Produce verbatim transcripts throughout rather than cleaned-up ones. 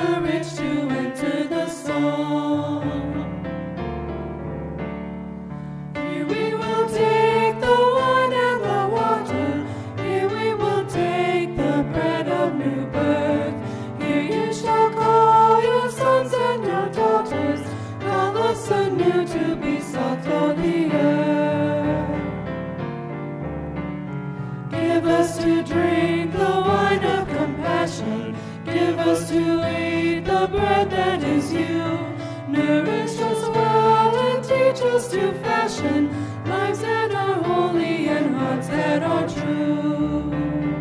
courage to enter the song. Here we will take the wine and the water. Here we will take the bread of new birth. Here you shall call your sons and your daughters. Call us anew to be salt for the earth. Give us to drink the wine of compassion. Give us to eat the bread that is you. Nourish us well and teach us to fashion lives that are holy and hearts that are true.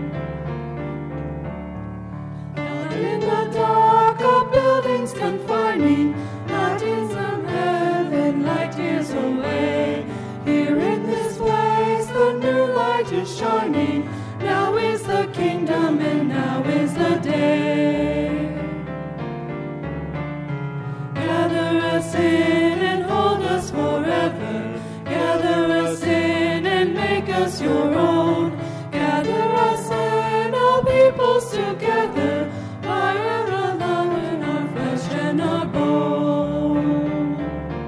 Not in the dark of buildings confining, not in some heaven light years away. Here in this place the new light is shining. Now is the kingdom and now is the day. Gather us in and hold us forever. Gather us in and make us your own. Gather us in, all peoples together. Fire of love in our flesh and our bone.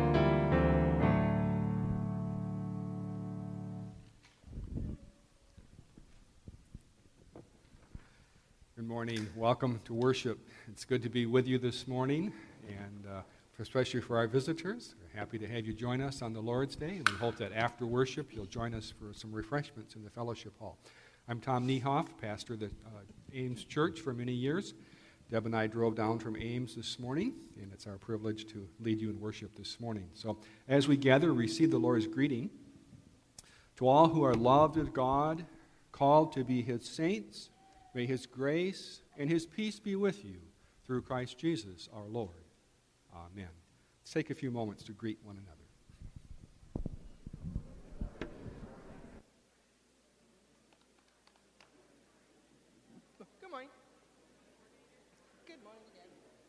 Good morning. Welcome to worship. It's good to be with you this morning, and uh, especially for our visitors. We're happy to have you join us on the Lord's Day, and we hope that after worship you'll join us for some refreshments in the fellowship hall. I'm Tom Niehoff, pastor of the uh, Ames Church for many years. Deb and I drove down from Ames this morning, and it's our privilege to lead you in worship this morning. So as we gather, receive the Lord's greeting. To all who are loved of God, called to be His saints, may His grace and His peace be with you through Christ Jesus our Lord. Amen. Let's take a few moments to greet one another. Good morning. Good morning again.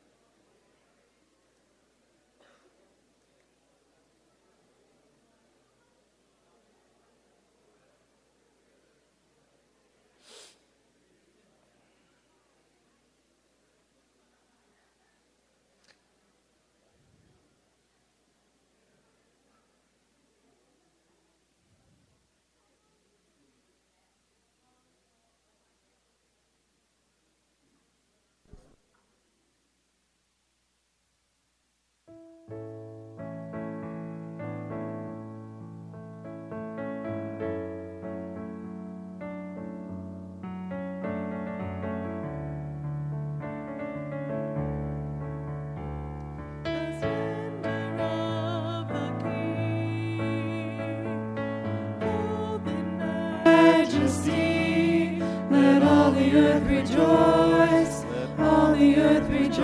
Let all the earth rejoice, all the earth rejoice.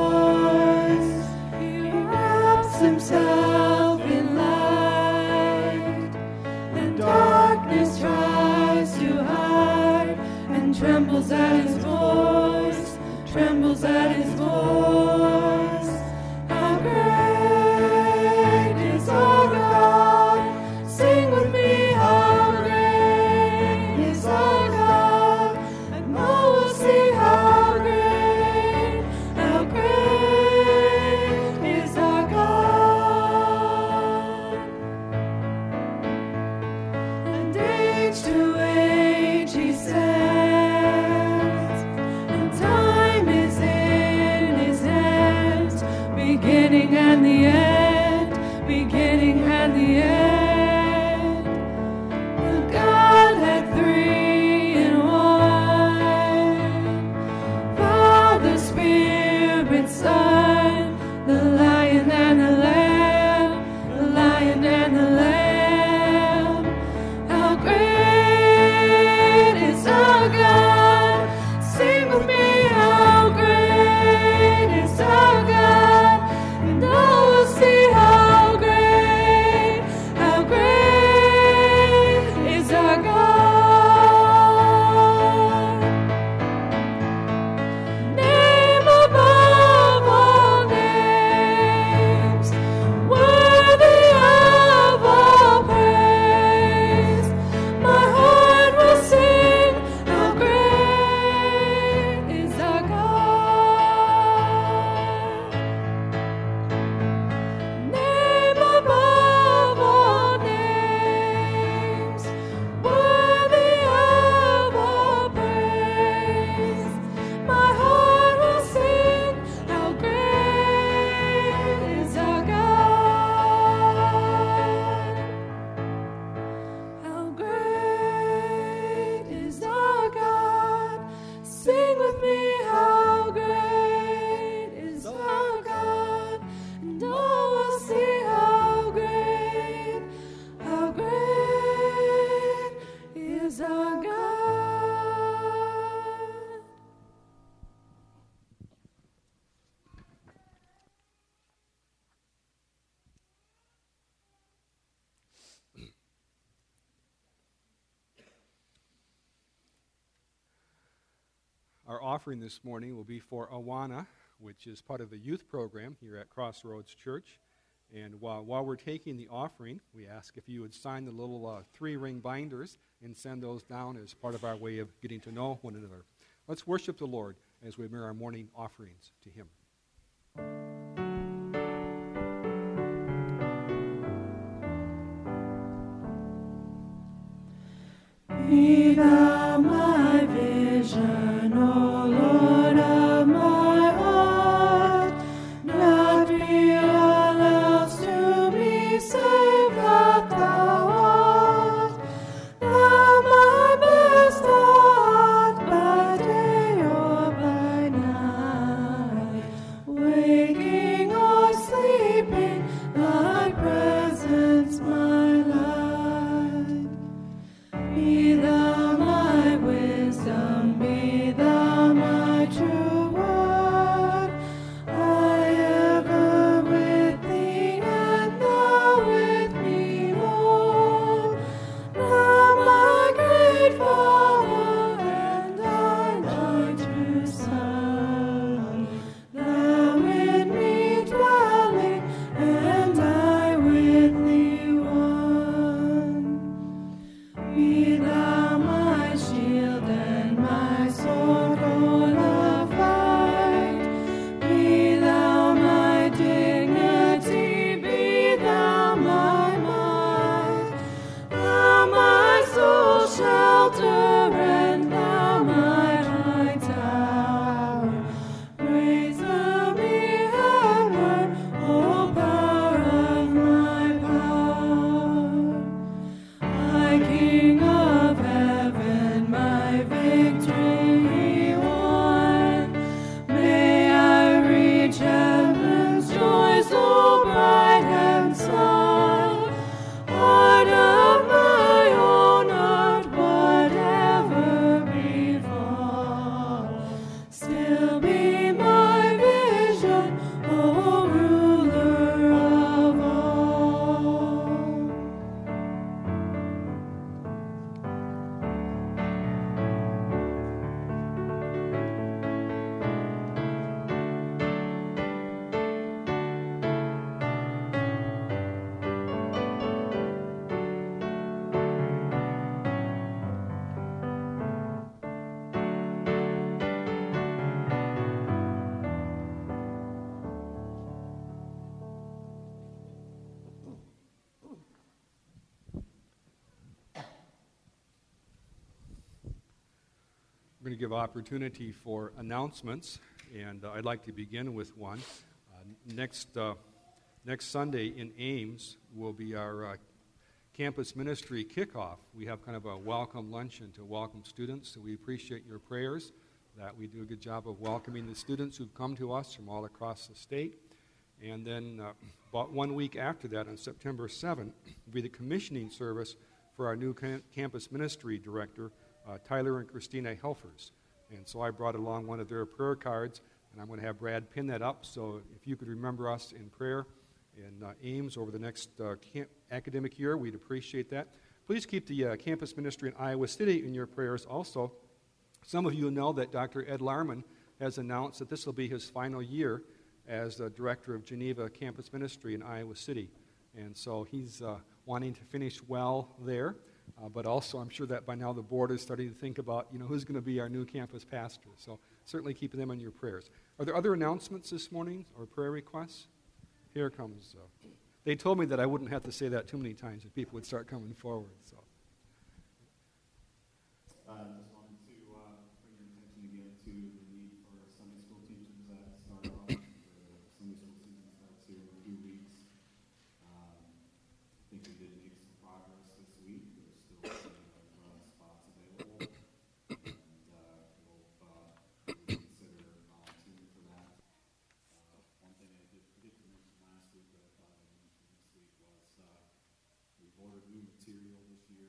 He wraps himself in light, and darkness tries to hide, and trembles at his voice, trembles at his voice. How great is our God, sing with me, how great is our God, and all will see how great, how great is our God. And age to age he stands, and time is in his hands. is our God. Our offering this morning will be for Awana, which is part of the youth program here at Crossroads Church. And while, while we're taking the offering, we ask if you would sign the little uh, three-ring binders and send those down as part of our way of getting to know one another. Let's worship the Lord as we bring our morning offerings to Him. Be thou my vision, O Lord of my heart, not be all else to me save that thou art. Thou my best art, by day or by night, waking or sleeping, thy presence my light. Be thou my wisdom, be thou my true word. I ever with thee, and thou with me, Lord. Thou my great Father, and I thy true Son. Thou in me dwelling, and I with thee one. Be thou my shield and my sword for the fight. Be thou my dignity, be thou my might. Thou my soul shelter, and thou my high tower. Raise me heaven, O power of my power. My King of heaven, my victory won. May I reach heaven's joys, so bright and sun. Heart of my own heart, whatever befall, still be my vision, O ruler of all. We're going to give opportunity for announcements, and uh, I'd like to begin with one. Uh, next, uh, next Sunday in Ames will be our uh, campus ministry kickoff. We have kind of a welcome luncheon to welcome students, so we appreciate your prayers that we do a good job of welcoming the students who've come to us from all across the state. And then uh, about one week after that, on September seventh, will be the commissioning service for our new cam- campus ministry director, uh, Tyler and Christina Helfers. And so I brought along one of their prayer cards, and I'm going to have Brad pin that up. So if you could remember us in prayer in uh, Ames over the next uh, camp- academic year, we'd appreciate that. Please keep the uh, campus ministry in Iowa City in your prayers also. Some of you know that Doctor Ed Larman has announced that this will be his final year as the director of Geneva Campus Ministry in Iowa City. And so he's uh, wanting to finish well there. Uh, but also, I'm sure that by now the board is starting to think about, you know, who's going to be our new campus pastor. So certainly keep them in your prayers. Are there other announcements this morning or prayer requests? Here comes. Uh, they told me that I wouldn't have to say that too many times if people would start coming forward. So. I uh, just wanted to uh, bring your attention again to the need for Sunday school teachers that start off. The Sunday school season starts here in a few weeks. Um, I think we did make some progress this week. There's still plenty of uh, spots available, and uh, we'll uh, consider volunteering for that. Uh, one thing I did forget to mention last week that I thought I mentioned this week was uh, we've ordered new material this year.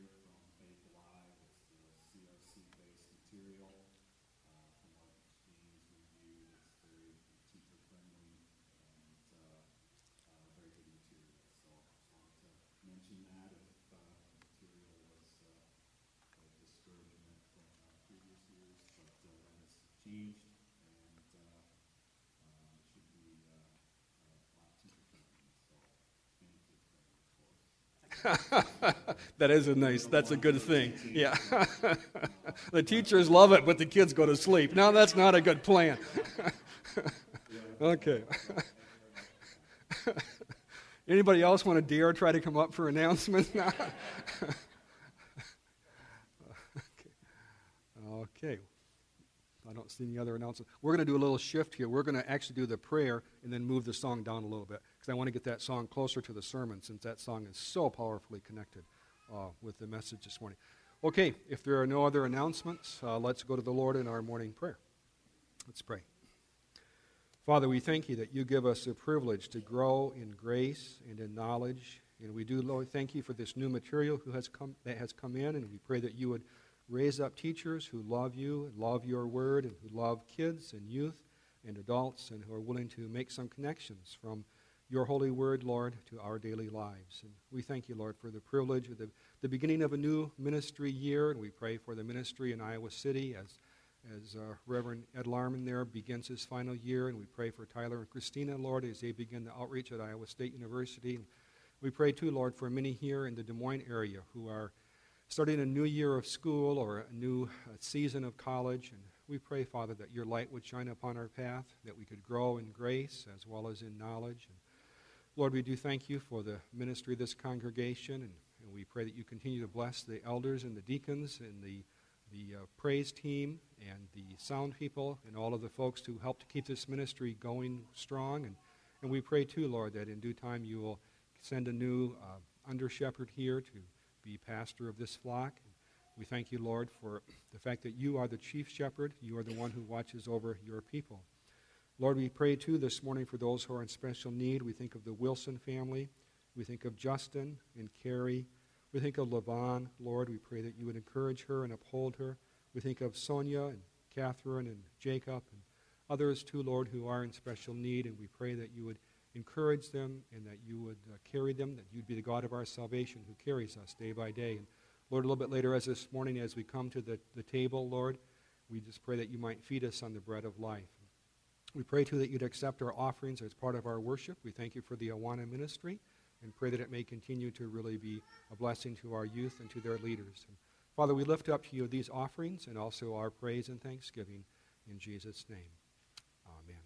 That is a nice, that's a good thing. Yeah. The teachers love it, but the kids go to sleep. Now that's not a good plan. Okay. Anybody else want to dare try to come up for announcements now? Okay. Okay. I don't see any other announcements. We're going to do a little shift here. We're going to actually do the prayer and then move the song down a little bit because I want to get that song closer to the sermon since that song is so powerfully connected uh, with the message this morning. Okay, if there are no other announcements, uh, let's go to the Lord in our morning prayer. Let's pray. Father, we thank you that you give us the privilege to grow in grace and in knowledge. And we do, Lord, thank you for this new material who has come, that has come in, and we pray that you would raise up teachers who love you and love your word and who love kids and youth and adults and who are willing to make some connections from your holy word, Lord, to our daily lives. And we thank you, Lord, for the privilege of the, the beginning of a new ministry year, and we pray for the ministry in Iowa City as, as uh, Reverend Ed Larman there begins his final year, and we pray for Tyler and Christina, Lord, as they begin the outreach at Iowa State University. And we pray, too, Lord, for many here in the Des Moines area who are starting a new year of school or a new uh, season of college. And we pray, Father, that your light would shine upon our path, that we could grow in grace as well as in knowledge. And Lord, we do thank you for the ministry of this congregation, and, and we pray that you continue to bless the elders and the deacons and the, the uh, praise team and the sound people and all of the folks who help to keep this ministry going strong. And, and we pray, too, Lord, that in due time you will send a new uh, under-shepherd here to be pastor of this flock. We thank you, Lord, for the fact that you are the chief shepherd. You are the one who watches over your people. Lord, we pray, too, this morning for those who are in special need. We think of the Wilson family. We think of Justin and Carrie. We think of Levon. Lord, we pray that you would encourage her and uphold her. We think of Sonia and Catherine and Jacob and others, too, Lord, who are in special need, and we pray that you would encourage them and that you would uh, carry them, that you'd be the God of our salvation who carries us day by day. And Lord, a little bit later as this morning as we come to the, the table, Lord, we just pray that you might feed us on the bread of life. We pray, too, that you'd accept our offerings as part of our worship. We thank you for the Awana ministry and pray that it may continue to really be a blessing to our youth and to their leaders. And Father, we lift up to you these offerings and also our praise and thanksgiving in Jesus' name. Amen.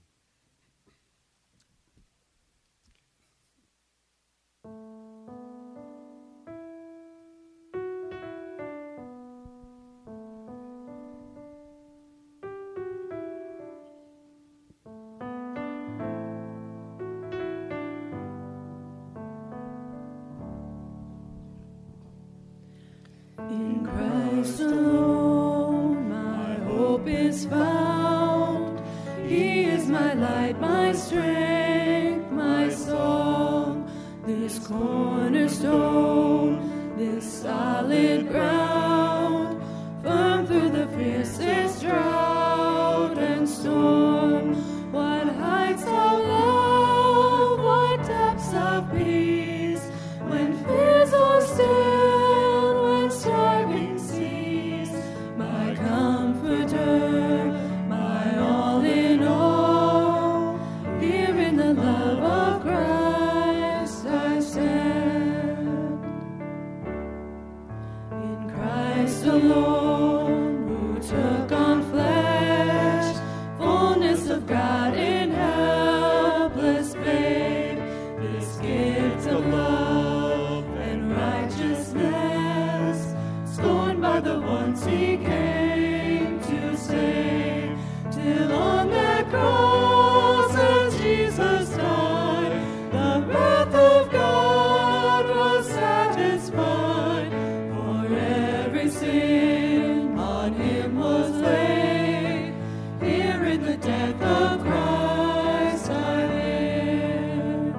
In Christ alone, my hope is found. He is my light, my strength, my song. This cornerstone, this solid ground, firm through the fiercest drought and storm. What heights of love, what depths of peace, when fears are still, when striving cease. My comforter, my all in all, here in the love of Christ I stand. In Christ alone, who took on flesh, fullness of God in helpless babe, this gift of love and righteousness, scorned by the ones he came to save, till on that cross as Jesus died, the wrath of God was satisfied. For every sin on him was laid, here in the death of Christ I live.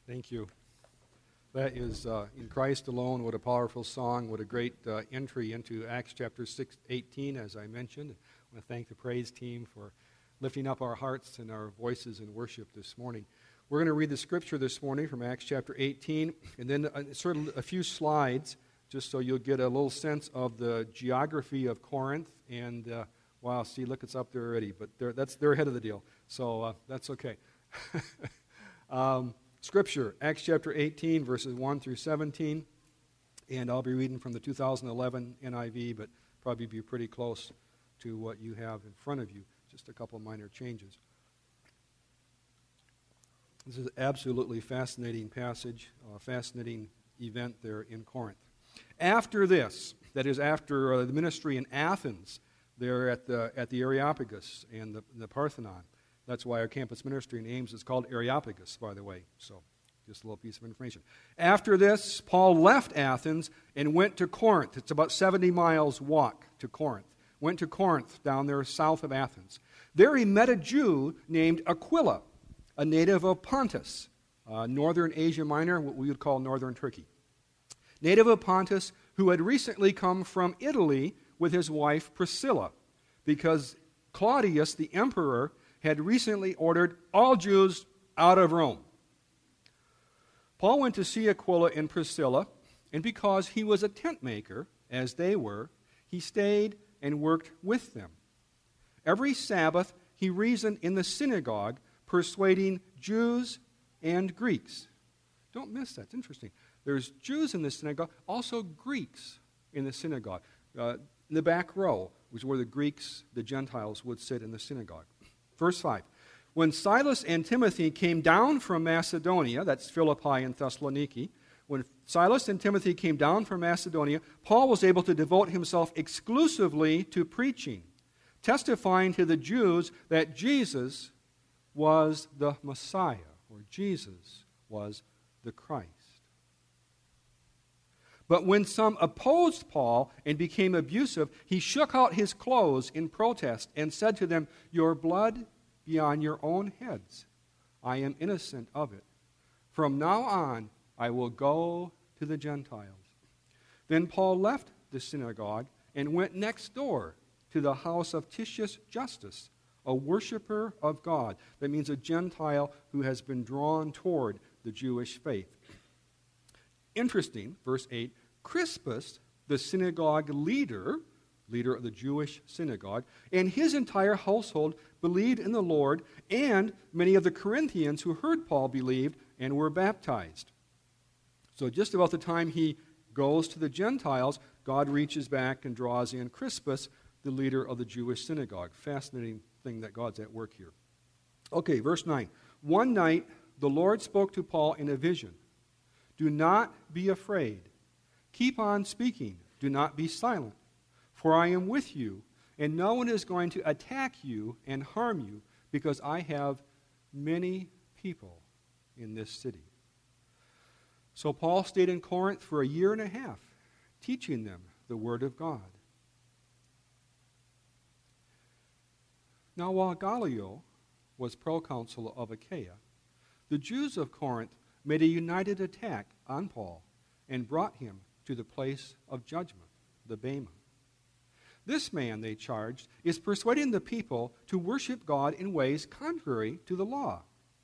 Thank you. That is uh, In Christ Alone. What a powerful song. What a great uh, entry into Acts chapter six, eighteen, as I mentioned. I want to thank the praise team for lifting up our hearts and our voices in worship this morning. We're going to read the scripture this morning from Acts chapter eighteen, and then uh, sort of a few slides, just so you'll get a little sense of the geography of Corinth. And, uh, wow, see, look, it's up there already, but they're, that's, they're ahead of the deal, so uh, that's okay. um, Scripture, Acts chapter eighteen, verses one through seventeen, and I'll be reading from the two thousand eleven N I V, but probably be pretty close to what you have in front of you, just a couple minor changes. This is an absolutely fascinating passage, a fascinating event there in Corinth. After this, that is after uh, the ministry in Athens, there at the, at the Areopagus and the, the Parthenon. That's why our campus ministry in Ames is called Areopagus, by the way. So, just a little piece of information. After this, Paul left Athens and went to Corinth. It's about seventy miles walk to Corinth. Went to Corinth down there south of Athens. There he met a Jew named Aquila, a native of Pontus, uh, northern Asia Minor, what we would call northern Turkey. Native of Pontus, who had recently come from Italy with his wife Priscilla, because Claudius, the emperor, had recently ordered all Jews out of Rome. Paul went to see Aquila and Priscilla, and because he was a tent maker, as they were, he stayed and worked with them. Every Sabbath, he reasoned in the synagogue, persuading Jews and Greeks. Don't miss that. It's interesting. There's Jews in the synagogue, also Greeks in the synagogue. Uh, in the back row was where the Greeks, the Gentiles, would sit in the synagogue. Verse five, when Silas and Timothy came down from Macedonia, that's Philippi and Thessaloniki, when Silas and Timothy came down from Macedonia, Paul was able to devote himself exclusively to preaching, testifying to the Jews that Jesus was the Messiah, or Jesus was the Christ. But when some opposed Paul and became abusive, he shook out his clothes in protest and said to them, "Your blood be on your own heads. I am innocent of it. From now on, I will go to the Gentiles." Then Paul left the synagogue and went next door to the house of Titius Justus, a worshiper of God. That means a Gentile who has been drawn toward the Jewish faith. Interesting, verse eight, Crispus, the synagogue leader, leader of the Jewish synagogue, and his entire household believed in the Lord, and many of the Corinthians who heard Paul believed and were baptized. So just about the time he goes to the Gentiles, God reaches back and draws in Crispus, the leader of the Jewish synagogue. Fascinating thing that God's at work here. Okay, verse nine. One night, the Lord spoke to Paul in a vision. "Do not be afraid. Keep on speaking. Do not be silent. For I am with you, and no one is going to attack you and harm you, because I have many people in this city." So Paul stayed in Corinth for a year and a half, teaching them the Word of God. Now, while Gallio was proconsul of Achaia, the Jews of Corinth made a united attack on Paul and brought him to the place of judgment, the Bema. This man, they charged, is persuading the people to worship God in ways contrary to the law.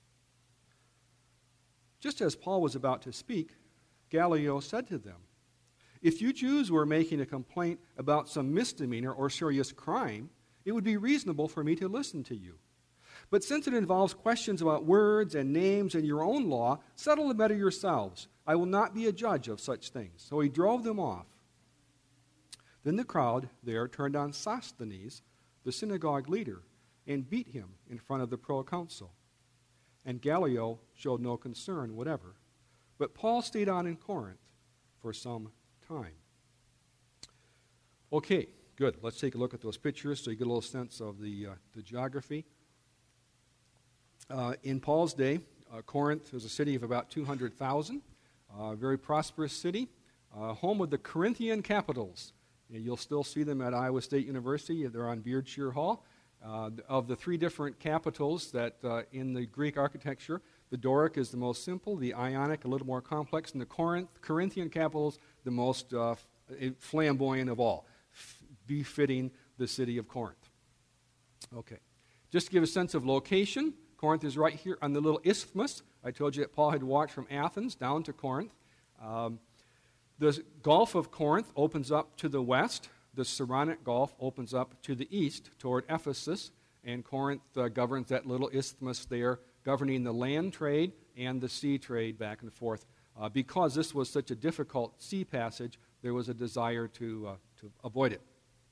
Just as Paul was about to speak, Gallio said to them, "If you Jews were making a complaint about some misdemeanor or serious crime, it would be reasonable for me to listen to you. But since it involves questions about words and names and your own law, settle the matter yourselves. I will not be a judge of such things." So he drove them off. Then the crowd there turned on Sosthenes, the synagogue leader, and beat him in front of the proconsul. And Gallio showed no concern whatever. But Paul stayed on in Corinth for some time. Okay, good. Let's take a look at those pictures so you get a little sense of the, uh, the geography. Uh, in Paul's day, uh, Corinth was a city of about two hundred thousand, a uh, very prosperous city, uh, home of the Corinthian capitals. And you'll still see them at Iowa State University. They're on Beardshire Hall. Uh, of the three different capitals that uh, in the Greek architecture, the Doric is the most simple, the Ionic a little more complex, and the Corinth, Corinthian capitals the most uh, flamboyant of all, f- befitting the city of Corinth. Okay, just to give a sense of location, Corinth is right here on the little isthmus. I told you that Paul had walked from Athens down to Corinth. Um, the Gulf of Corinth opens up to the west. The Saronic Gulf opens up to the east toward Ephesus, and Corinth uh, governs that little isthmus there, governing the land trade and the sea trade back and forth. Uh, because this was such a difficult sea passage, there was a desire to, uh, to avoid it.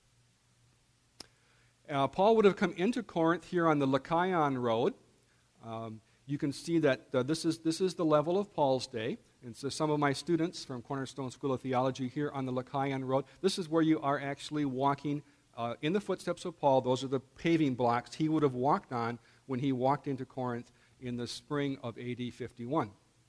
Uh, Paul would have come into Corinth here on the Lycaon Road. Um, you can see that uh, this is this is the level of Paul's day. And so some of my students from Cornerstone School of Theology here on the Lycaon Road, this is where you are actually walking uh, in the footsteps of Paul. Those are the paving blocks he would have walked on when he walked into Corinth in the spring of A D fifty-one.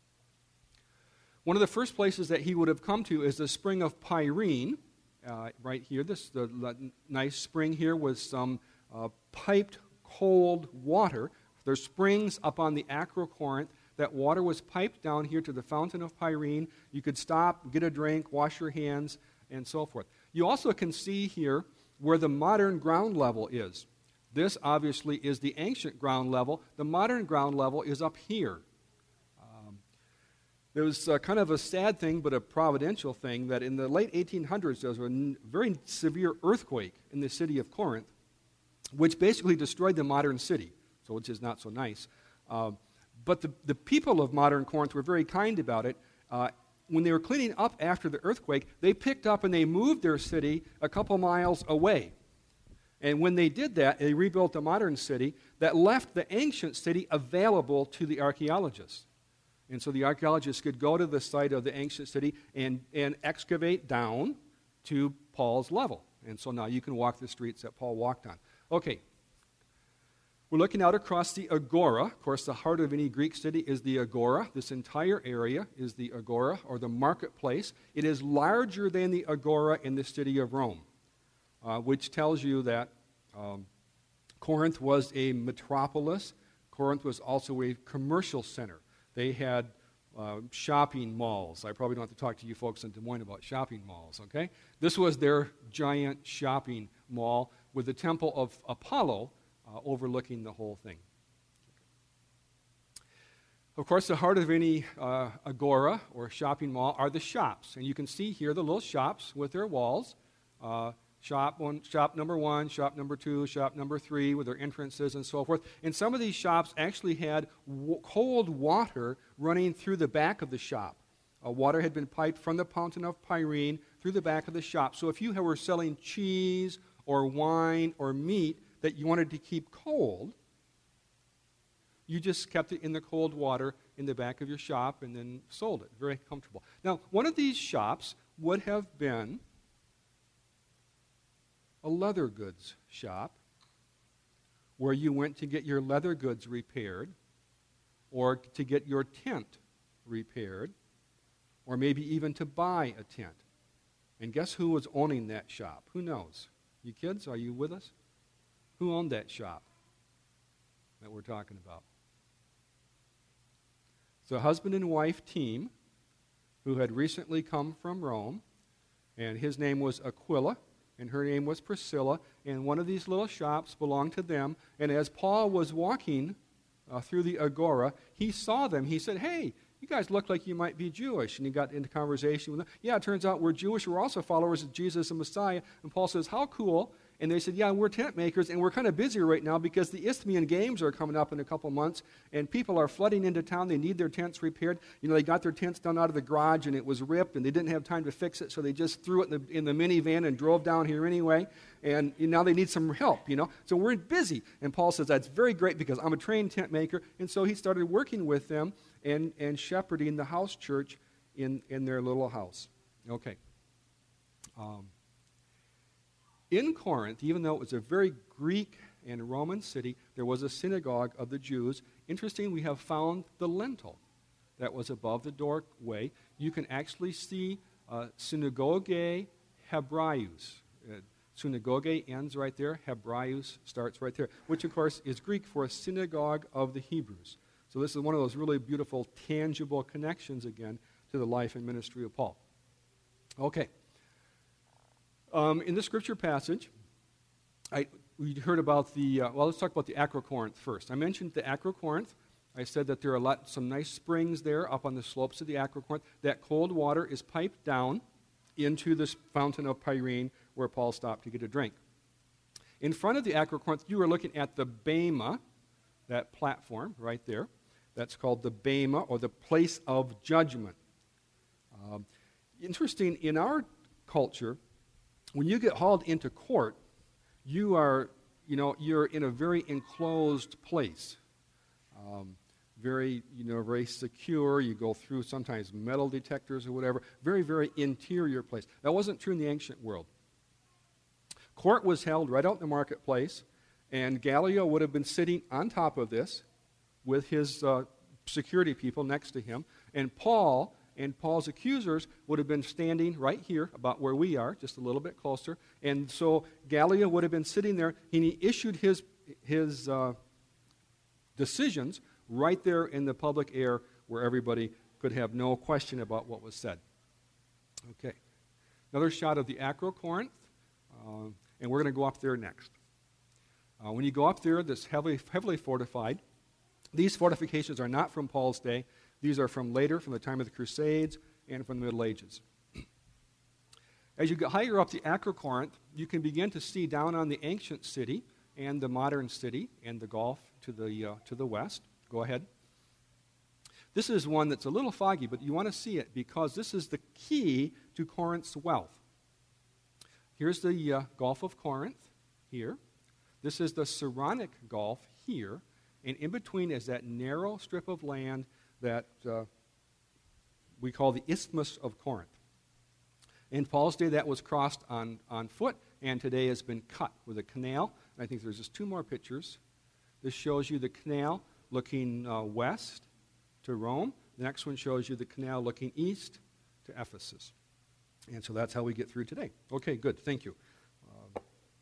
One of the first places that he would have come to is the spring of Pyrene, uh, right here. This the, the nice spring here with some uh, piped cold water. There's springs up on the Acrocorinth. That water was piped down here to the fountain of Pyrene. You could stop, get a drink, wash your hands, and so forth. You also can see here where the modern ground level is. This obviously is the ancient ground level. The modern ground level is up here. Um, there was uh, kind of a sad thing, but a providential thing, that in the late eighteen hundreds there was a n- very severe earthquake in the city of Corinth, which basically destroyed the modern city, so which is not so nice. Um, But the, the people of modern Corinth were very kind about it. Uh, when they were cleaning up after the earthquake, they picked up and they moved their city a couple miles away. And when they did that, they rebuilt the modern city that left the ancient city available to the archaeologists. And so the archaeologists could go to the site of the ancient city and, and excavate down to Paul's level. And so now you can walk the streets that Paul walked on. Okay. We're looking out across the Agora. Of course, the heart of any Greek city is the Agora. This entire area is the Agora, or the marketplace. It is larger than the Agora in the city of Rome, uh, which tells you that um, Corinth was a metropolis. Corinth was also a commercial center. They had uh, shopping malls. I probably don't have to talk to you folks in Des Moines about shopping malls, okay? This was their giant shopping mall with the temple of Apollo Uh, overlooking the whole thing. Of course, the heart of any uh, agora or shopping mall are the shops. And you can see here the little shops with their walls. Uh, shop one, shop number one, shop number two, shop number three with their entrances and so forth. And some of these shops actually had w- cold water running through the back of the shop. Uh, water had been piped from the fountain of Pyrene through the back of the shop. So if you were selling cheese or wine or meat that you wanted to keep cold, you just kept it in the cold water in the back of your shop and then sold it. Very comfortable. Now, one of these shops would have been a leather goods shop where you went to get your leather goods repaired or to get your tent repaired or maybe even to buy a tent. And guess who was owning that shop? Who knows? You kids, are you with us? Who owned that shop that we're talking about? It's a husband and wife team who had recently come from Rome, and his name was Aquila, and her name was Priscilla, and one of these little shops belonged to them. And as Paul was walking uh, through the Agora, he saw them. He said, "Hey, you guys look like you might be Jewish." And he got into conversation with them. "Yeah, it turns out we're Jewish. We're also followers of Jesus the Messiah." And Paul says, "How cool." And they said, "Yeah, we're tent makers, and we're kind of busy right now because the Isthmian Games are coming up in a couple months, and people are flooding into town. They need their tents repaired. You know, they got their tents done out of the garage, and it was ripped, and they didn't have time to fix it, so they just threw it in the, in the minivan and drove down here anyway, and you know, now they need some help, you know. So we're busy." And Paul says, "That's very great because I'm a trained tent maker." And so he started working with them and, and shepherding the house church in, in their little house. Okay. Um, In Corinth, even though it was a very Greek and Roman city, there was a synagogue of the Jews. Interesting, we have found the lintel that was above the doorway. You can actually see uh, Synagoge Hebraeus. Uh, Synagoge ends right there. Hebraios starts right there, which, of course, is Greek for synagogue of the Hebrews. So this is one of those really beautiful, tangible connections, again, to the life and ministry of Paul. Okay. Um, in this scripture passage, I, we heard about the, uh, well, let's talk about the Acrocorinth first. I mentioned the Acrocorinth. I said that there are a lot, some nice springs there up on the slopes of the Acrocorinth. That cold water is piped down into this fountain of Pyrene where Paul stopped to get a drink. In front of the Acrocorinth, you are looking at the Bema, that platform right there. That's called the Bema, or the place of judgment. Um, interesting, in our culture, when you get hauled into court, you are, you know, you're in a very enclosed place. Um, very, you know, very secure. You go through sometimes metal detectors or whatever. Very, very interior place. That wasn't true in the ancient world. Court was held right out in the marketplace, and Gallio would have been sitting on top of this with his uh, security people next to him, and Paul and Paul's accusers would have been standing right here, about where we are, just a little bit closer. And so Gallio would have been sitting there, and he issued his, his uh, decisions right there in the public air where everybody could have no question about what was said. Okay. Another shot of the Acrocorinth, uh, and we're going to go up there next. Uh, when you go up there, that's heavily, heavily fortified. These fortifications are not from Paul's day. These are from later, from the time of the Crusades and from the Middle Ages. As you get higher up the Acrocorinth, you can begin to see down on the ancient city and the modern city and the Gulf to the, uh, to the west. Go ahead. This is one that's a little foggy, but you want to see it because this is the key to Corinth's wealth. Here's the uh, Gulf of Corinth here. This is the Saronic Gulf here. And in between is that narrow strip of land that uh, we call the Isthmus of Corinth. In Paul's day, that was crossed on, on foot, and today has been cut with a canal. And I think there's just two more pictures. This shows you the canal looking uh, west to Rome. The next one shows you the canal looking east to Ephesus. And so that's how we get through today. Okay, good. Thank you. Uh,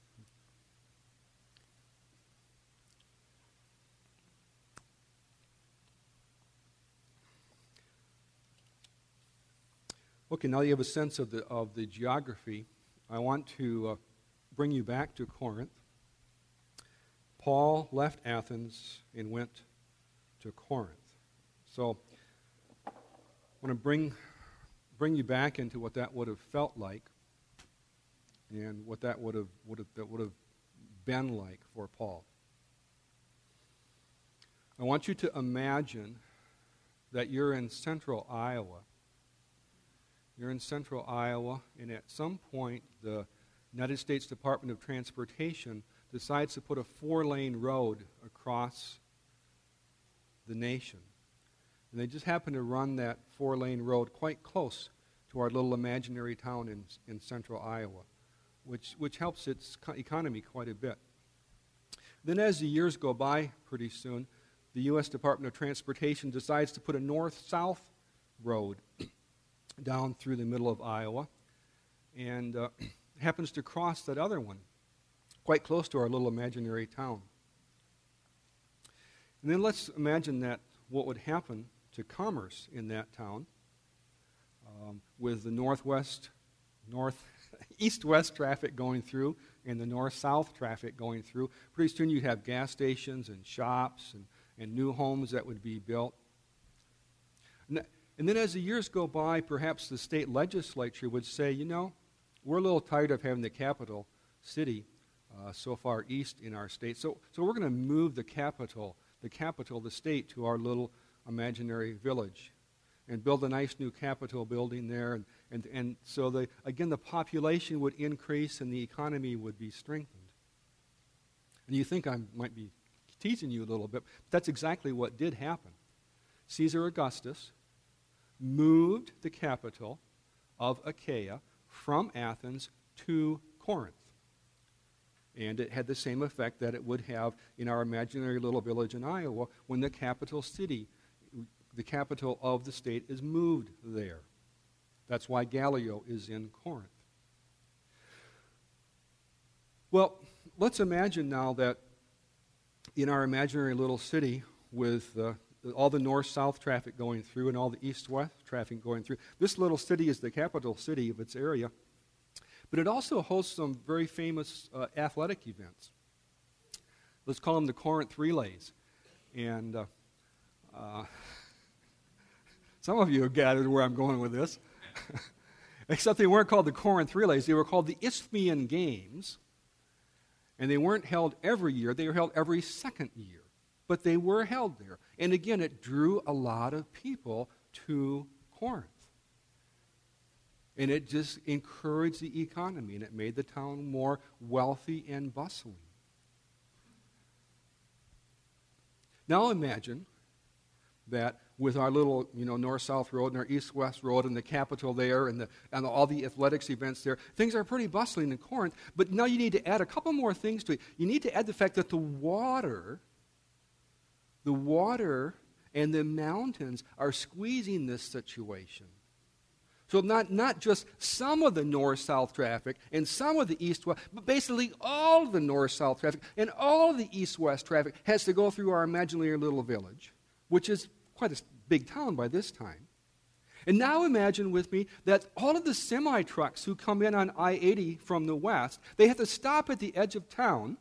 Okay, now you have a sense of the, of the geography. I want to uh, bring you back to Corinth. Paul left Athens and went to Corinth. So I want to bring, bring you back into what that would have felt like and what that would have, would have, that would have been like for Paul. I want you to imagine that you're in central Iowa. You're in central Iowa, and at some point, the United States Department of Transportation decides to put a four-lane road across the nation. And they just happen to run that four-lane road quite close to our little imaginary town in, in central Iowa, which, which helps its co- economy quite a bit. Then as the years go by, pretty soon, the U S Department of Transportation decides to put a north-south road down through the middle of Iowa, and uh, happens to cross that other one, quite close to our little imaginary town. And then let's imagine that what would happen to commerce in that town um, with the northwest, north, east-west traffic going through and the north-south traffic going through. Pretty soon you'd have gas stations and shops and, and new homes that would be built. And that, And then as the years go by, perhaps the state legislature would say, you know, we're a little tired of having the capital city uh, so far east in our state, so, so we're going to move the capital, the capital of the state to our little imaginary village and build a nice new Capitol building there. And, and, and so, the, again, the population would increase and the economy would be strengthened. And you think I might be teasing you a little bit, but that's exactly what did happen. Caesar Augustus moved the capital of Achaia from Athens to Corinth. And it had the same effect that it would have in our imaginary little village in Iowa when the capital city, the capital of the state, is moved there. That's why Gallio is in Corinth. Well, let's imagine now that in our imaginary little city with uh, all the north-south traffic going through and all the east-west traffic going through, this little city is the capital city of its area. But it also hosts some very famous uh, athletic events. Let's call them the Corinth Relays. And uh, uh, some of you have gathered where I'm going with this. Except they weren't called the Corinth Relays. They were called the Isthmian Games. And they weren't held every year. They were held every second year. But they were held there. And again, it drew a lot of people to Corinth. And it just encouraged the economy, and it made the town more wealthy and bustling. Now imagine that with our little, you know, north-south road and our east-west road and the capital there and, the, and all the athletics events there, things are pretty bustling in Corinth, but now you need to add a couple more things to it. You need to add the fact that the water, the water and the mountains are squeezing this situation. So not, not just some of the north-south traffic and some of the east-west, but basically all the north-south traffic and all of the east-west traffic has to go through our imaginary little village, which is quite a big town by this time. And now imagine with me that all of the semi-trucks who come in on I eighty from the west, they have to stop at the edge of town,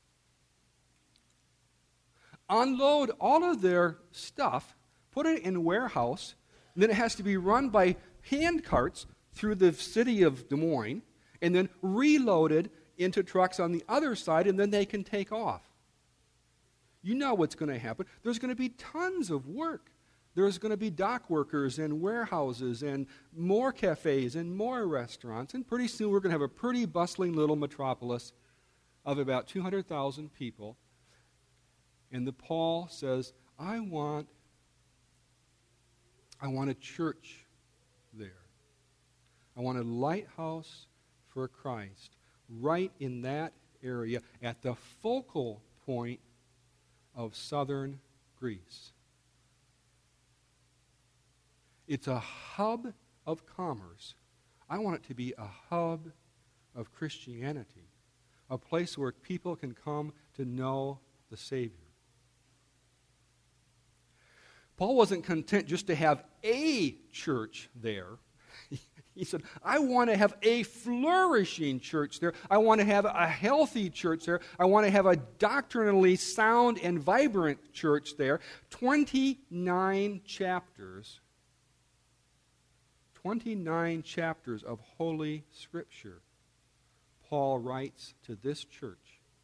unload all of their stuff, put it in a warehouse, and then it has to be run by hand carts through the city of Des Moines, and then reloaded into trucks on the other side, and then they can take off. You know what's going to happen. There's going to be tons of work. There's going to be dock workers and warehouses and more cafes and more restaurants, and pretty soon we're going to have a pretty bustling little metropolis of about two hundred thousand people. And the Paul says, I want, I want a church there. I want a lighthouse for Christ right in that area at the focal point of southern Greece. It's a hub of commerce. I want it to be a hub of Christianity, a place where people can come to know the Savior. Paul wasn't content just to have a church there. He said, I want to have a flourishing church there. I want to have a healthy church there. I want to have a doctrinally sound and vibrant church there. twenty-nine chapters. twenty-nine chapters of Holy Scripture. Paul writes to this church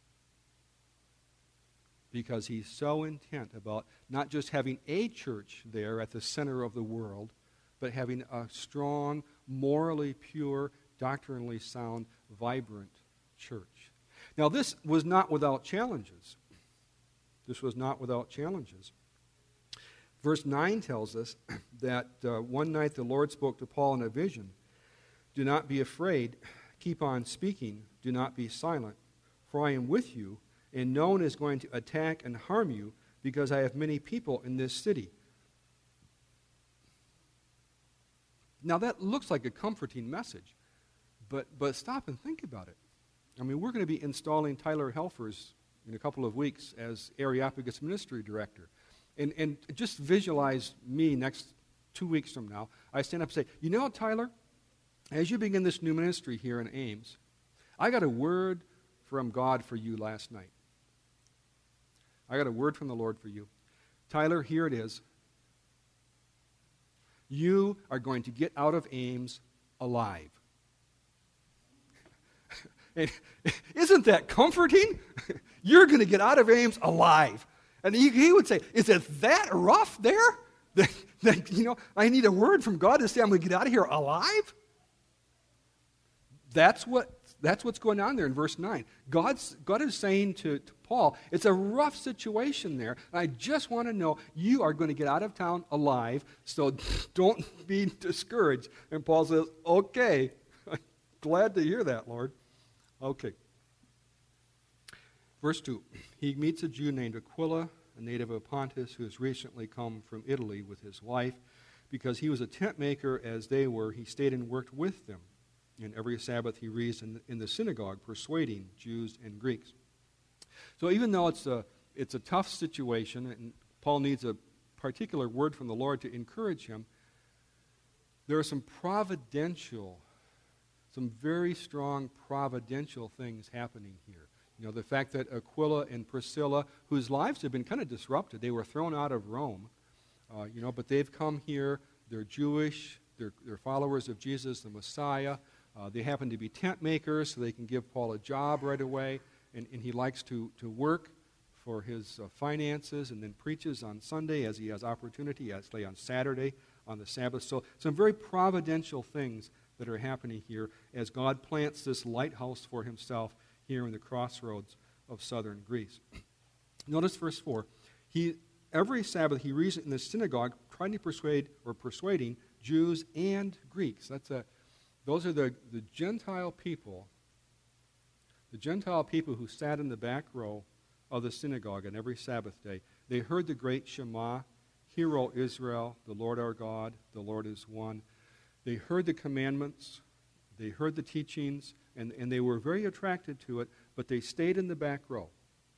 because he's so intent about not just having a church there at the center of the world, but having a strong, morally pure, doctrinally sound, vibrant church. Now, this was not without challenges. This was not without challenges. Verse nine tells us that uh, one night the Lord spoke to Paul in a vision. Do not be afraid. Keep on speaking. Do not be silent. For I am with you, and no one is going to attack and harm you, because I have many people in this city. Now, that looks like a comforting message, but, but stop and think about it. I mean, we're going to be installing Tyler Helfers in a couple of weeks as Areopagus Ministry Director. And, and just visualize me next two weeks from now. I stand up and say, you know, Tyler, as you begin this new ministry here in Ames, I got a word from God for you last night. I got a word from the Lord for you. Tyler, here it is. You are going to get out of Ames alive. And isn't that comforting? You're going to get out of Ames alive. And he, he would say, is it that rough there? That, that, you know, I need a word from God to say I'm going to get out of here alive? That's what that's what's going on there in verse nine. God's, God is saying to, to Paul, it's a rough situation there. And I just want to know you are going to get out of town alive, so don't be discouraged. And Paul says, okay, glad to hear that, Lord. Okay. Verse two, he meets a Jew named Aquila, a native of Pontus, who has recently come from Italy with his wife. Because he was a tent maker as they were, he stayed and worked with them. And every Sabbath he reasoned in the synagogue, persuading Jews and Greeks. So even though it's a, it's a tough situation, and Paul needs a particular word from the Lord to encourage him, there are some providential, some very strong providential things happening here. You know, the fact that Aquila and Priscilla, whose lives have been kind of disrupted, they were thrown out of Rome, uh, you know, but they've come here, they're Jewish, they're, they're followers of Jesus, the Messiah. Uh, they happen to be tent makers, so they can give Paul a job right away, and, and he likes to, to work for his uh, finances and then preaches on Sunday as he has opportunity, actually on Saturday, on the Sabbath. So some very providential things that are happening here as God plants this lighthouse for himself here in the crossroads of southern Greece. Notice verse four. He, every Sabbath he reasoned in the synagogue, trying to persuade or persuading Jews and Greeks. That's a, those are the, the Gentile people, the Gentile people who sat in the back row of the synagogue on every Sabbath day. They heard the great Shema, Hear, O Israel, the Lord our God, the Lord is one. They heard the commandments, they heard the teachings, and, and they were very attracted to it, but they stayed in the back row.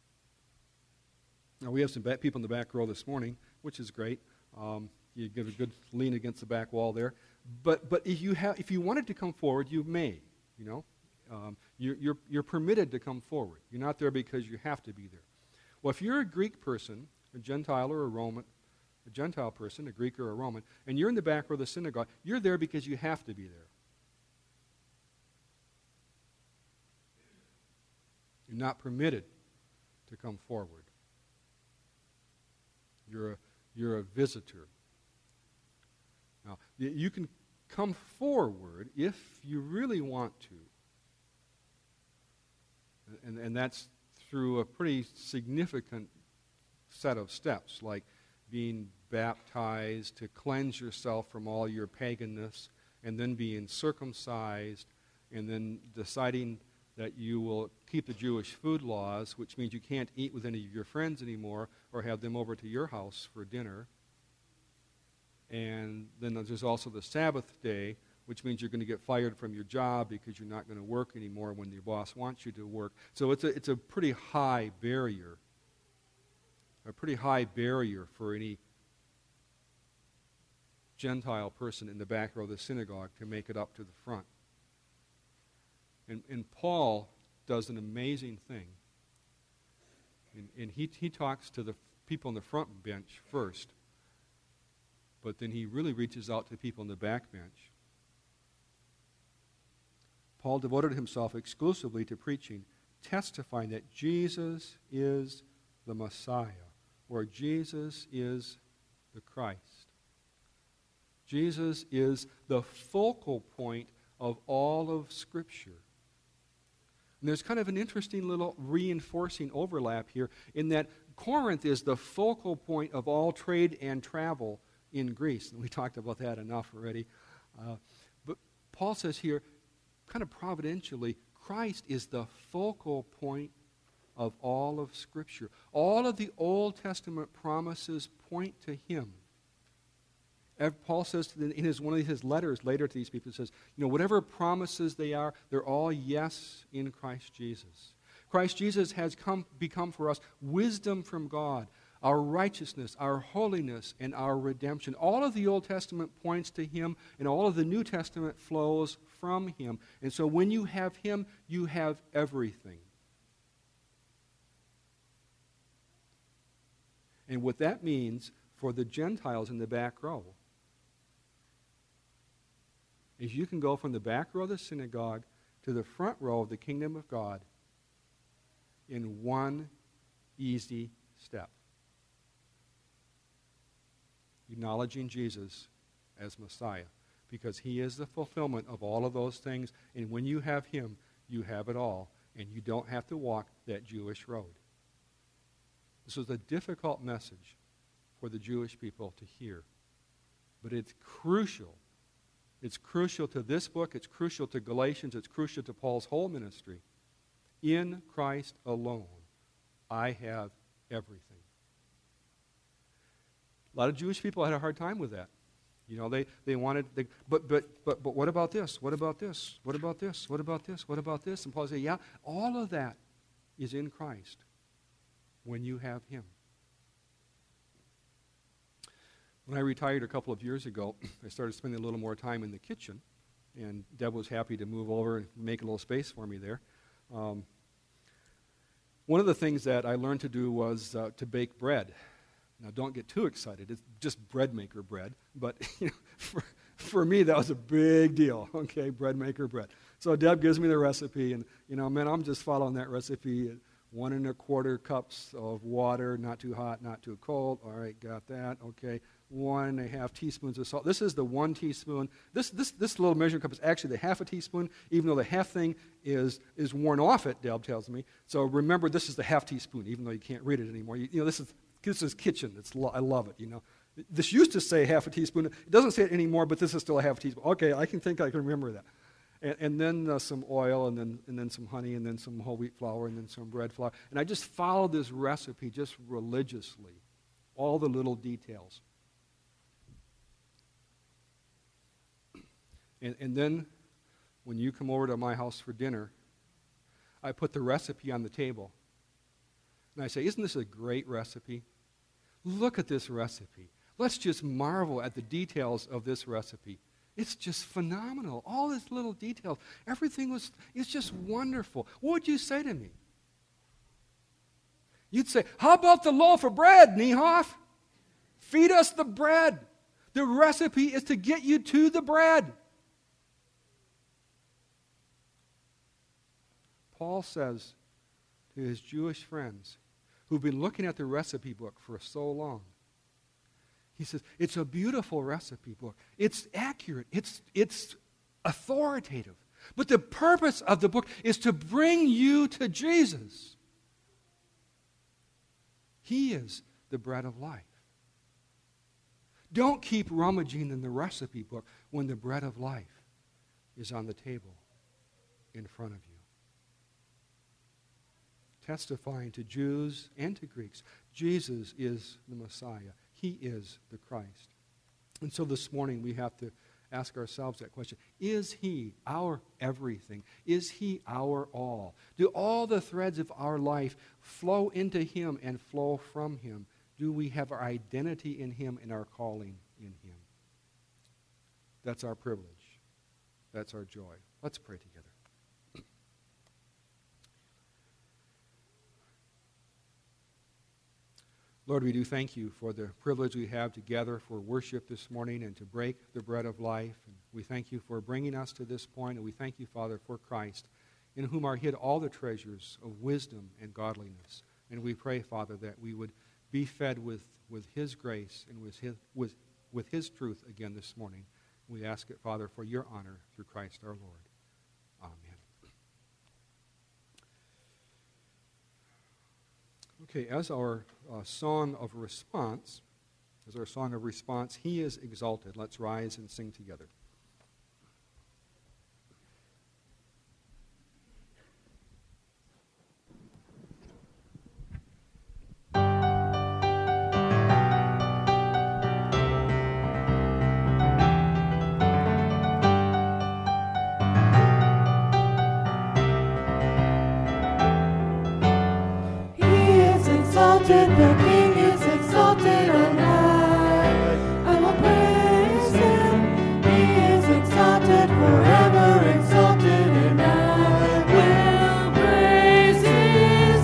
Now, we have some back, people in the back row this morning, which is great. Um, you give a good lean against the back wall there. But but if you have, if you wanted to come forward, you may. You know, um, you're, you're you're permitted to come forward. You're not there because you have to be there. Well, if you're a Greek person, a Gentile or a Roman, a Gentile person, a Greek or a Roman, and you're in the back row of the synagogue, you're there because you have to be there. You're not permitted to come forward. You're a, you're a visitor. Now, you can come forward if you really want to. And, and that's through a pretty significant set of steps, like being baptized to cleanse yourself from all your paganness, and then being circumcised, and then deciding that you will keep the Jewish food laws, which means you can't eat with any of your friends anymore or have them over to your house for dinner. And then there's also the Sabbath day, which means you're going to get fired from your job because you're not going to work anymore when your boss wants you to work. So it's a, it's a pretty high barrier, a pretty high barrier for any Gentile person in the back row of the synagogue to make it up to the front. And, and Paul does an amazing thing. And, and he, he talks to the people on the front bench first, but then he really reaches out to the people on the back bench. Paul devoted himself exclusively to preaching, testifying that Jesus is the Messiah, or Jesus is the Christ. Jesus is the focal point of all of Scripture. And there's kind of an interesting little reinforcing overlap here in that Corinth is the focal point of all trade and travel in Greece. And we talked about that enough already. Uh, but Paul says here, kind of providentially, Christ is the focal point of all of Scripture. All of the Old Testament promises point to him. Paul says in his, one of his letters later to these people, he says, you know, whatever promises they are, they're all yes in Christ Jesus. Christ Jesus has come, become for us wisdom from God, our righteousness, our holiness, and our redemption. All of the Old Testament points to him, and all of the New Testament flows from him. And so when you have him, you have everything. And what that means for the Gentiles in the back row is you can go from the back row of the synagogue to the front row of the kingdom of God in one easy step. Acknowledging Jesus as Messiah, because he is the fulfillment of all of those things, and when you have him, you have it all, and you don't have to walk that Jewish road. This was a difficult message for the Jewish people to hear, but it's crucial. It's crucial to this book, it's crucial to Galatians, it's crucial to Paul's whole ministry. In Christ alone, I have everything. A lot of Jewish people had a hard time with that. You know, they, they wanted, they, but, but, but, but what about this? What about this? What about this? What about this? What about this? And Paul said, yeah, all of that is in Christ when you have him. When I retired a couple of years ago, I started spending a little more time in the kitchen, and Deb was happy to move over and make a little space for me there. Um, one of the things that I learned to do was uh, to bake bread. Now, don't get too excited. It's just bread maker bread. But you know, for, for me, that was a big deal, okay, bread maker bread. So Deb gives me the recipe, and, you know, man, I'm just following that recipe. One and a quarter cups of water, not too hot, not too cold. All right, got that, okay. One and a half teaspoons of salt. This is the one teaspoon. This this this little measuring cup is actually the half a teaspoon, even though the half thing is is worn off it, Deb tells me. So remember, this is the half teaspoon, even though you can't read it anymore. You, you know, this is this is kitchen. It's lo- I love it, you know. This used to say half a teaspoon. It doesn't say it anymore, but this is still a half a teaspoon. Okay, I can think I can remember that. And, and then uh, some oil, and then and then some honey, and then some whole wheat flour, and then some bread flour. And I just followed this recipe just religiously, all the little details. And, and then when you come over to my house for dinner, I put the recipe on the table. And I say, isn't this a great recipe? Look at this recipe. Let's just marvel at the details of this recipe. It's just phenomenal. All these little details. Everything was, it's just wonderful. What would you say to me? You'd say, how about the loaf of bread, Niehoff? Feed us the bread. The recipe is to get you to the bread. Paul says to his Jewish friends who've been looking at the recipe book for so long, he says, it's a beautiful recipe book. It's accurate. It's, it's authoritative. But the purpose of the book is to bring you to Jesus. He is the bread of life. Don't keep rummaging in the recipe book when the bread of life is on the table in front of you. Testifying to Jews and to Greeks, Jesus is the Messiah. He is the Christ. And so this morning we have to ask ourselves that question. Is he our everything? Is he our all? Do all the threads of our life flow into him and flow from him? Do we have our identity in him and our calling in him? That's our privilege. That's our joy. Let's pray together. Lord, we do thank you for the privilege we have to gather for worship this morning and to break the bread of life. And we thank you for bringing us to this point, and we thank you, Father, for Christ, in whom are hid all the treasures of wisdom and godliness. And we pray, Father, that we would be fed with, with his grace and with his, with, with his truth again this morning. We ask it, Father, for your honor through Christ our Lord. Amen. Okay, as our uh, song of response, as our song of response, he is exalted. Let's rise and sing together. The King is exalted on high. I will praise him. He is exalted forever, exalted, and I will praise his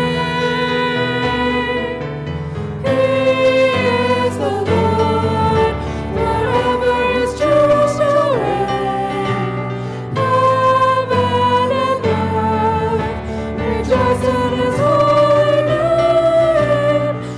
name. He is the Lord, forever his truth shall reign. Heaven and earth rejoice in his holy name.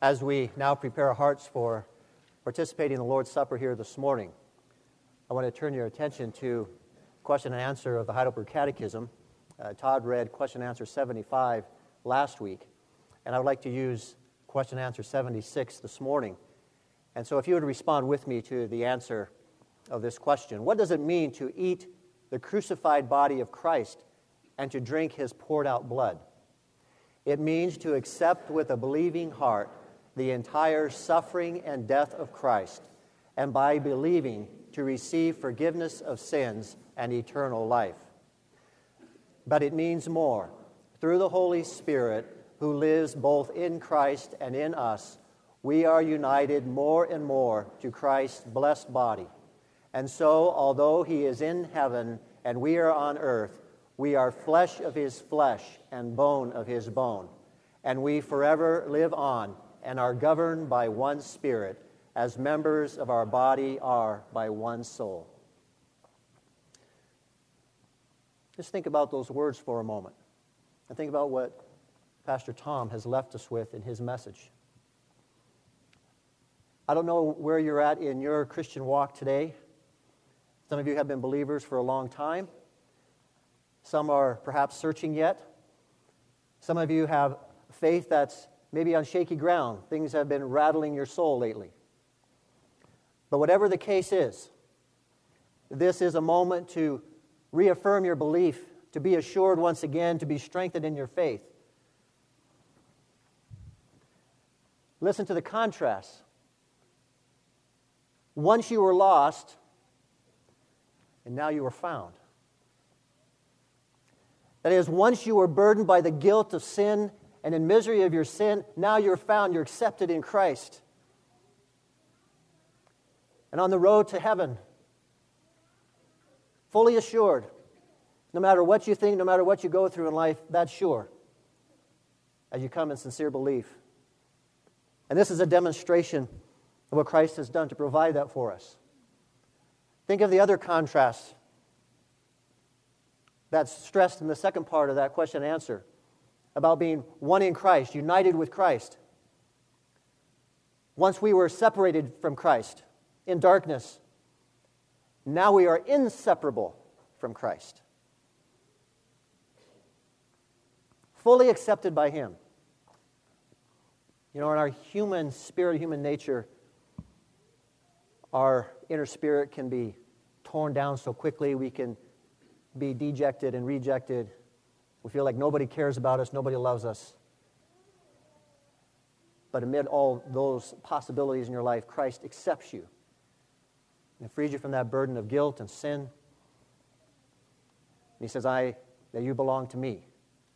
As we now prepare our hearts for participating in the Lord's Supper here this morning, I want to turn your attention to question and answer of the Heidelberg Catechism. Uh, Todd read question and answer seventy-five last week, and I would like to use question and answer seventy-six this morning. And so if you would respond with me to the answer of this question: what does it mean to eat the crucified body of Christ and to drink his poured out blood? It means to accept with a believing heart the entire suffering and death of Christ, and by believing to receive forgiveness of sins and eternal life. But it means more. Through the Holy Spirit, who lives both in Christ and in us, we are united more and more to Christ's blessed body. And so, although he is in heaven and we are on earth, we are flesh of his flesh and bone of his bone. And we forever live on and are governed by one Spirit, as members of our body are by one soul. Just think about those words for a moment, and think about what Pastor Tom has left us with in his message. I don't know where you're at in your Christian walk today. Some of you have been believers for a long time. Some are perhaps searching yet. Some of you have faith that's maybe on shaky ground. Things have been rattling your soul lately. But whatever the case is, this is a moment to reaffirm your belief, to be assured once again, to be strengthened in your faith. Listen to the contrast. Once you were lost, and now you are found. That is, once you were burdened by the guilt of sin and in misery of your sin, now you're found, you're accepted in Christ. And on the road to heaven, fully assured, no matter what you think, no matter what you go through in life, that's sure, as you come in sincere belief. And this is a demonstration of what Christ has done to provide that for us. Think of the other contrast that's stressed in the second part of that question and answer, about being one in Christ, united with Christ. Once we were separated from Christ in darkness, now we are inseparable from Christ. Fully accepted by Him. You know, in our human spirit, human nature, our inner spirit can be torn down so quickly. We can be dejected and rejected. We feel like nobody cares about us, nobody loves us. But amid all those possibilities in your life, Christ accepts you and frees you from that burden of guilt and sin. And He says, I, that you belong to me.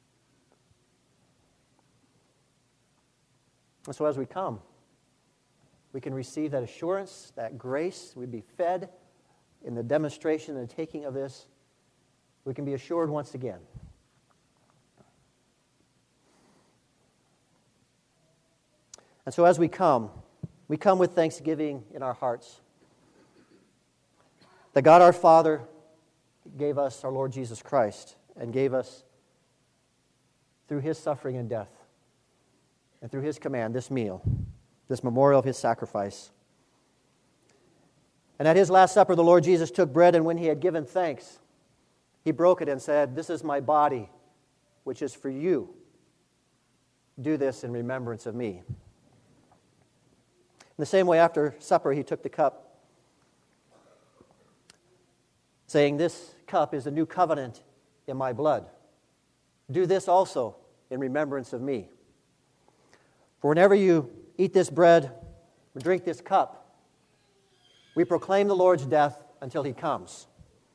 And so as we come, we can receive that assurance, that grace. We'd be fed in the demonstration and the taking of this. We can be assured once again. And so as we come, we come with thanksgiving in our hearts. That God our Father gave us our Lord Jesus Christ and gave us, through His suffering and death, and through His command, this meal, this memorial of His sacrifice. And at His Last Supper, the Lord Jesus took bread, and when He had given thanks, He broke it and said, "This is my body, which is for you. Do this in remembrance of me." In the same way, after supper, He took the cup, saying, "This cup is a new covenant in my blood. Do this also in remembrance of me. For whenever you eat this bread or drink this cup, we proclaim the Lord's death until He comes."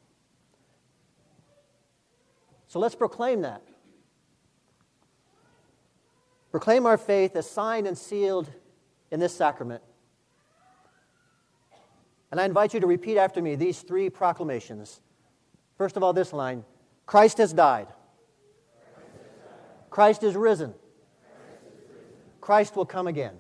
So let's proclaim that. Proclaim our faith as signed and sealed in this sacrament. And I invite you to repeat after me these three proclamations. First of all, this line: Christ has died. Christ is risen. Christ will come again.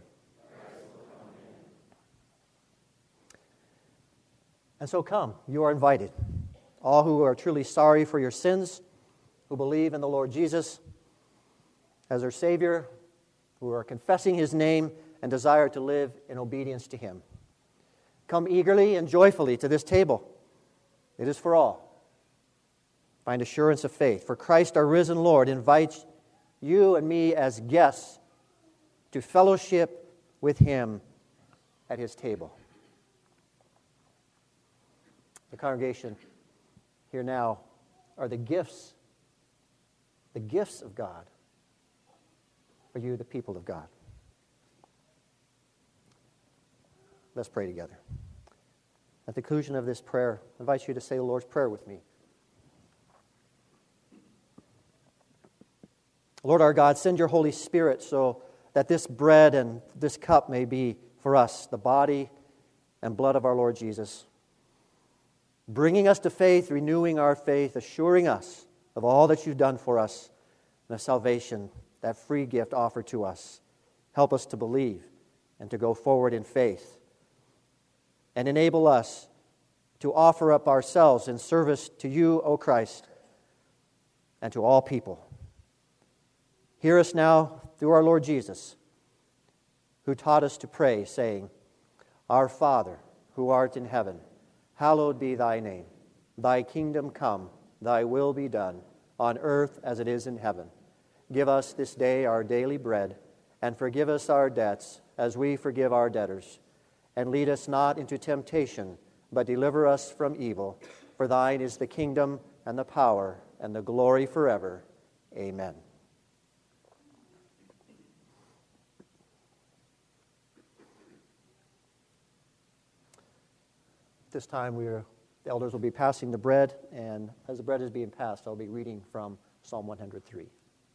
And so come, you are invited. All who are truly sorry for your sins, who believe in the Lord Jesus as their Savior, who are confessing His name and desire to live in obedience to Him. Come eagerly and joyfully to this table. It is for all. Find assurance of faith, for Christ our risen Lord invites you and me as guests to fellowship with Him at His table. The congregation here now are the gifts, the gifts of God for you, the people of God. Let's pray together. At the conclusion of this prayer, I invite you to say the Lord's Prayer with me. Lord our God, send your Holy Spirit so that this bread and this cup may be for us the body and blood of our Lord Jesus, bringing us to faith, renewing our faith, assuring us of all that you've done for us and of salvation, that free gift offered to us. Help us to believe and to go forward in faith, and enable us to offer up ourselves in service to you, O Christ, and to all people. Hear us now through our Lord Jesus, who taught us to pray, saying, Our Father, who art in heaven, hallowed be thy name. Thy kingdom come, thy will be done, on earth as it is in heaven. Give us this day our daily bread, and forgive us our debts, as we forgive our debtors. And lead us not into temptation, but deliver us from evil. For thine is the kingdom, and the power, and the glory forever. Amen. This time, we are, the elders will be passing the bread, and as the bread is being passed, I'll be reading from Psalm one hundred three.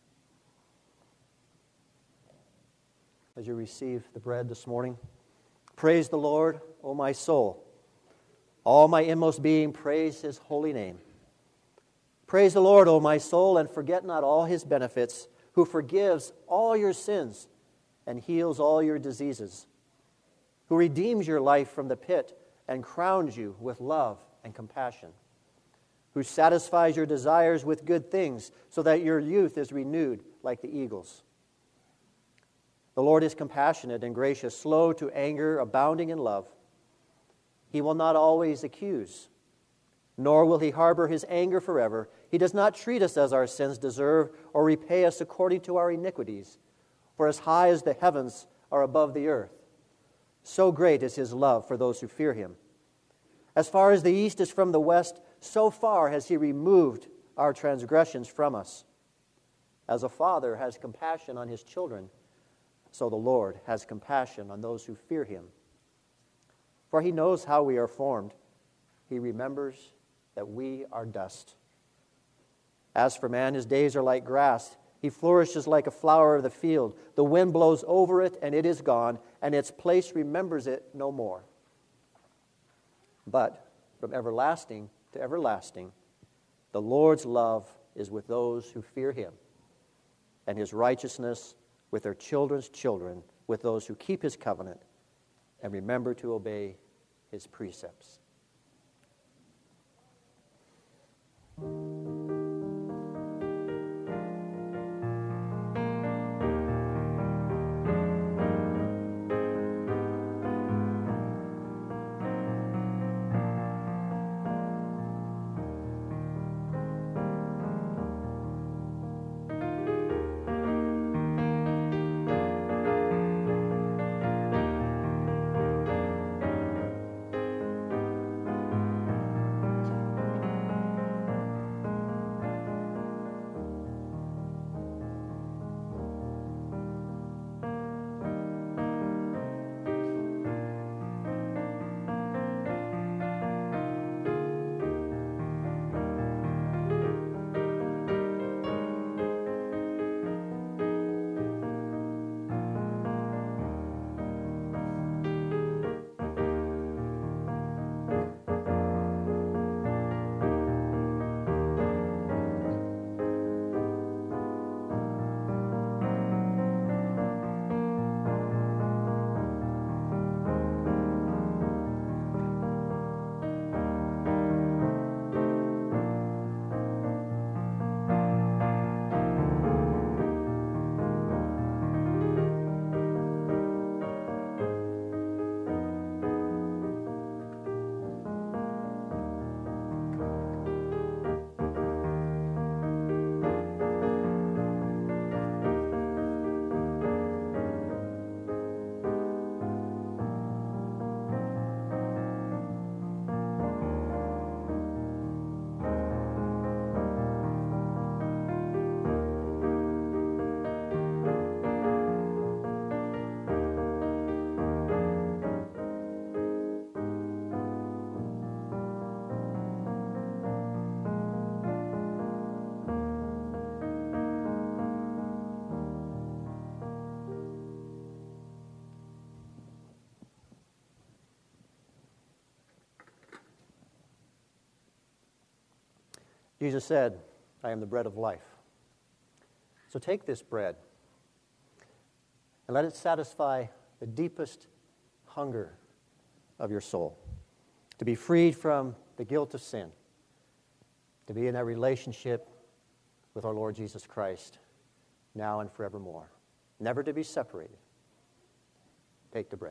As you receive the bread this morning, praise the Lord, O my soul. All my inmost being, praise His holy name. Praise the Lord, O my soul, and forget not all His benefits, who forgives all your sins and heals all your diseases, who redeems your life from the pit and crowns you with love and compassion, who satisfies your desires with good things so that your youth is renewed like the eagles. The Lord is compassionate and gracious, slow to anger, abounding in love. He will not always accuse, nor will He harbor His anger forever. He does not treat us as our sins deserve or repay us according to our iniquities. For as high as the heavens are above the earth, so great is His love for those who fear Him. As far as the east is from the west, so far has He removed our transgressions from us. As a father has compassion on his children, so the Lord has compassion on those who fear Him. For He knows how we are formed. He remembers that we are dust. As for man, his days are like grass. He flourishes like a flower of the field. The wind blows over it, and it is gone, and its place remembers it no more. But from everlasting to everlasting, the Lord's love is with those who fear Him, and His righteousness with their children's children, with those who keep His covenant and remember to obey His precepts. Jesus said, I am the bread of life. So take this bread and let it satisfy the deepest hunger of your soul, to be freed from the guilt of sin, to be in that relationship with our Lord Jesus Christ, now and forevermore, never to be separated. Take the bread.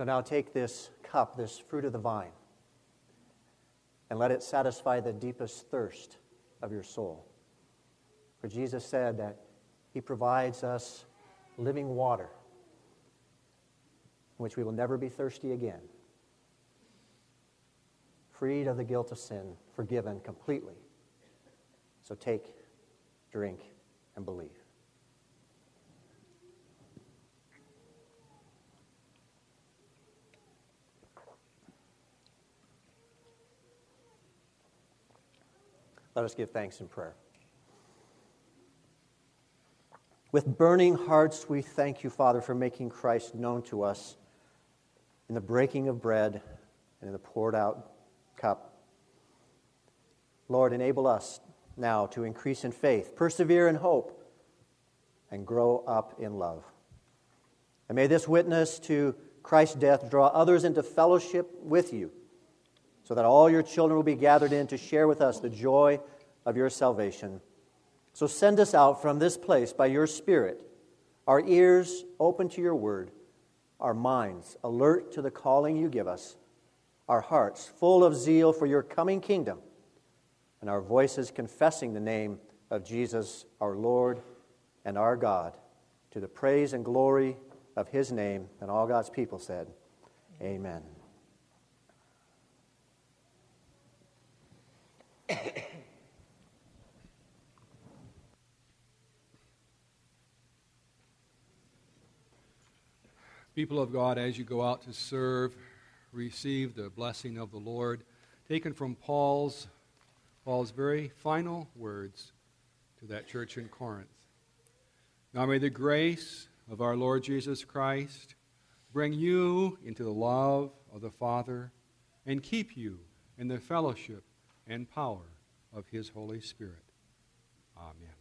So now take this cup, this fruit of the vine, and let it satisfy the deepest thirst of your soul. For Jesus said that he provides us living water, in which we will never be thirsty again, freed of the guilt of sin, forgiven completely. So take, drink, and believe. Let us give thanks in prayer. With burning hearts, we thank you, Father, for making Christ known to us in the breaking of bread and in the poured out cup. Lord, enable us now to increase in faith, persevere in hope, and grow up in love. And may this witness to Christ's death draw others into fellowship with you, so that all your children will be gathered in to share with us the joy of your salvation. So send us out from this place by your Spirit, our ears open to your word, our minds alert to the calling you give us, our hearts full of zeal for your coming kingdom, and our voices confessing the name of Jesus, our Lord and our God, to the praise and glory of his name. And all God's people said, Amen. People of God, as you go out to serve, receive the blessing of the Lord, taken from Paul's, Paul's very final words to that church in Corinth. Now may the grace of our Lord Jesus Christ bring you into the love of the Father and keep you in the fellowship and power of his Holy Spirit. Amen.